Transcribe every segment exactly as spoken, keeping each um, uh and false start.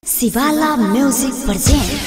शिवाला music present.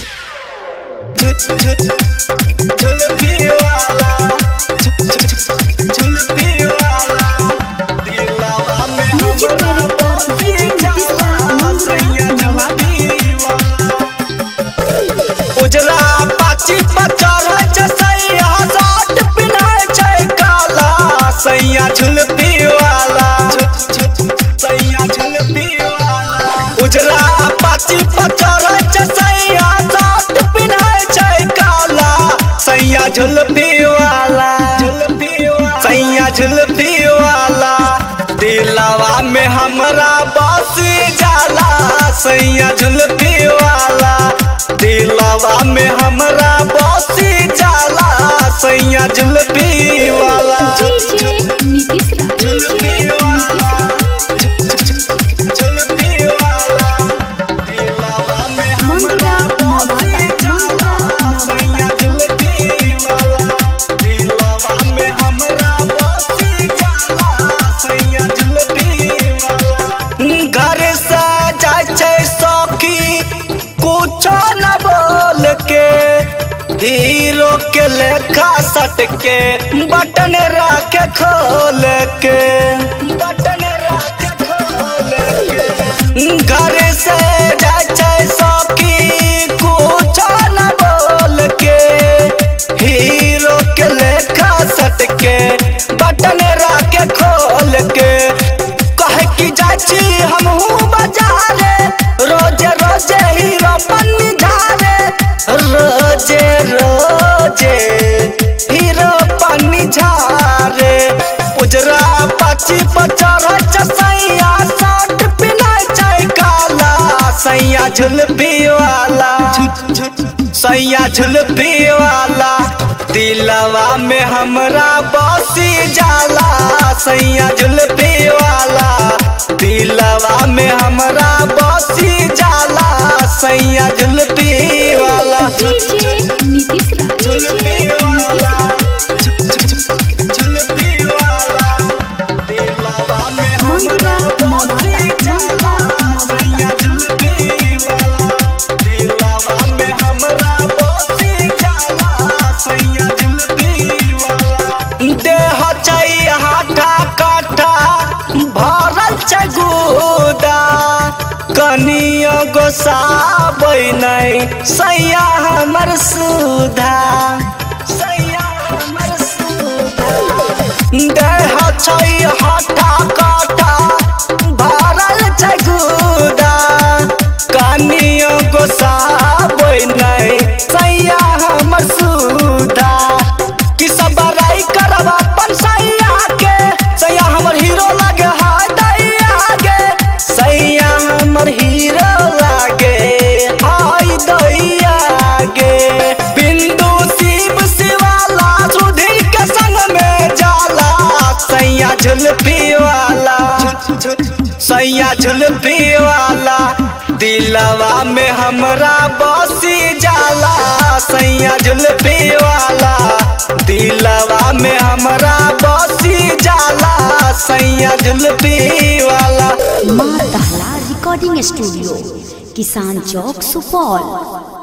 उजरा पाची पचार सैया साट पिनाय छै काला सैया झुलपी वाला सैया झुलपी वाला। उजरा पाची पचार सैया साट पिनाय छै काला सैया झुलपी वाला सैया झुलपी वाला। दिलवा में हमरा बस जाला सैया झुलपी वाला। दिलवा में हमरा बसी जाला सैया झुलपी वाला झुलपी वाला झुलपी वाला। दिलवा में हमरा बसी जाला सैया झुलपी वाला। दिलवा में हमरा बसी जाला सैया झुलपी वाला। घर से जाय छै सखी कुछो न बोल के हीरो के लेखा सट के बटन रखे खोल के बटन रखे खोल के। घर से जाय छै सखी कुछो न बोल के हीरो के लेखा सट के बटन रखे खोल के। कहे कि जाय छी हमहू बाजारे रोजे रोजे हीरो पन्नी झारे रोजे रोजे हीरो पन्नी झारे। उजरा पाची पचार सैया साट पिनाय छै काला सैया झुलपी वाला सैया झुलपी वाला। दिलवा में हमरा बसी जाला सैया झुलपी वाला। दिलवा में हमरा बसी जाला सैया झुलपी वाला झुलपी वाला झुलपी वाला। दिलवा में हमरा बसी जाला सैया झुलपी वाला। दिलवा में हमरा बसी जाला सैया झुलपी वाला। देह छै हाथा काटा भरल छै गुदा कनियो गोसाबै नै सैया हमर सुधा सैया हमर सुधा। देह छै हाथा काटा भरल छै गुदा कनियो गोसाबै नै सैया हमर सुधा। कि सब बड़ाई करब अपन सैया के सैया हमर हीरो लागे हाय दैया गे सैया हमर हीरो लागे हाय दैया गे। बिंदु शिव शिवाला सुधीर के संग में जाला सैया झुलपी वाला सैया झुलपी वाला। दिलवा में हमरा बसी जाला सैया झुलपी वाला। दिलवा में हमरा बसी जाला सैया झुलपी वाला। माँ दहला रिकॉर्डिंग स्टूडियो, किसान चौक, सुपौल।